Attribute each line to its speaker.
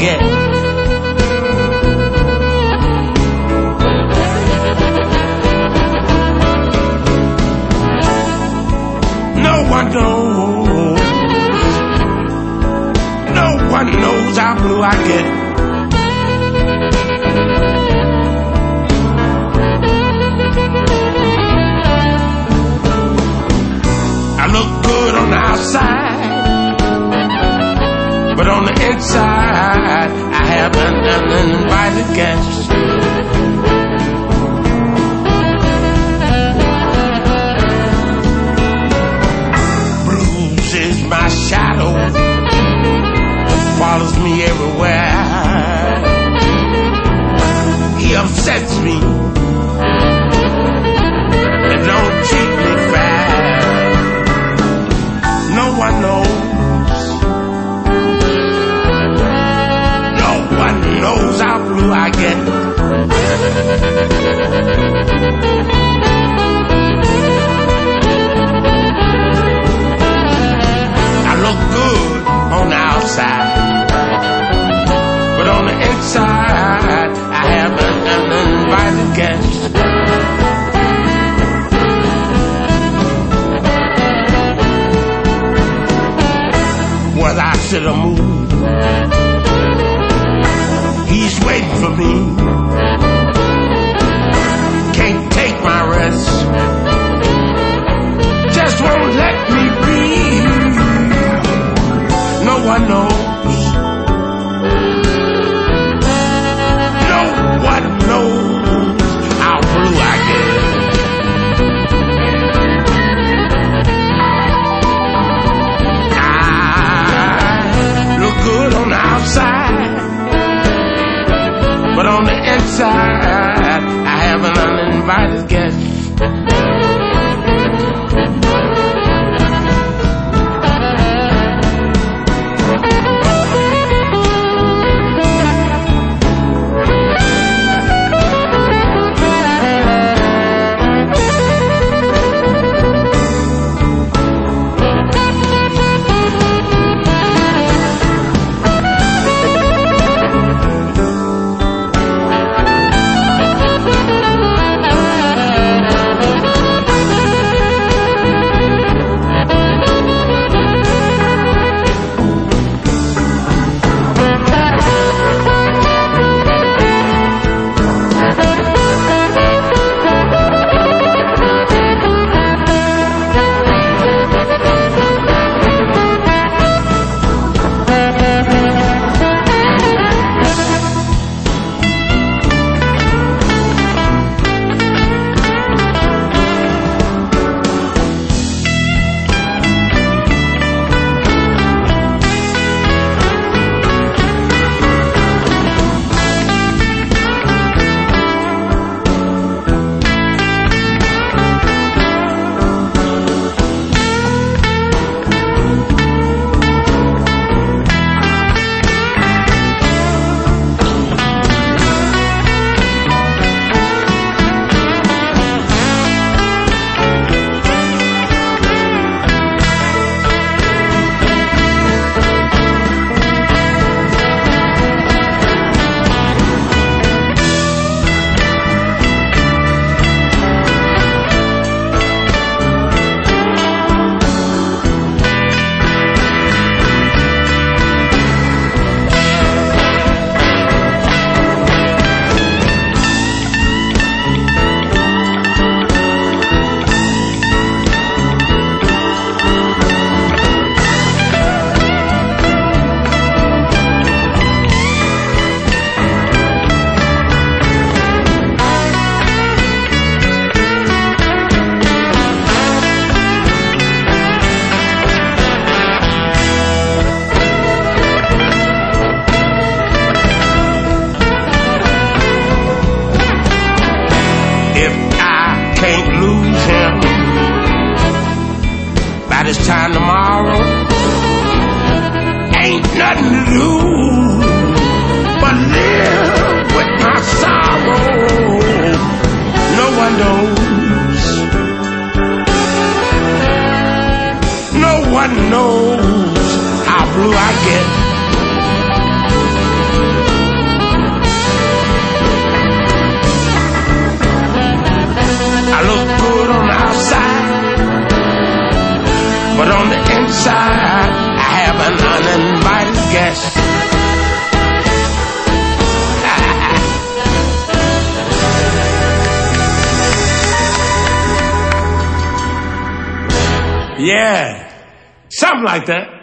Speaker 1: get. No one knows. No one knows how blue I get. I look good on the outside, but on the inside I have an uninvited guest. Blues is my shadow, follows me everywhere. He upsets me and don't treat me fair. No one knows. No one knows how blue I get. I look good on the outside, but on the inside I have an uninvited guest. Whether I sit or move, he's waiting for me. Can't take my rest, just won't let me be. No one knows. No one knows how blue I get. Good on the outside, but on the inside I have an uninvited guest. this time tomorrow. Ain't nothing to do but live with my sorrow. No one knows. No one knows how blue I get. Yeah. Something like that.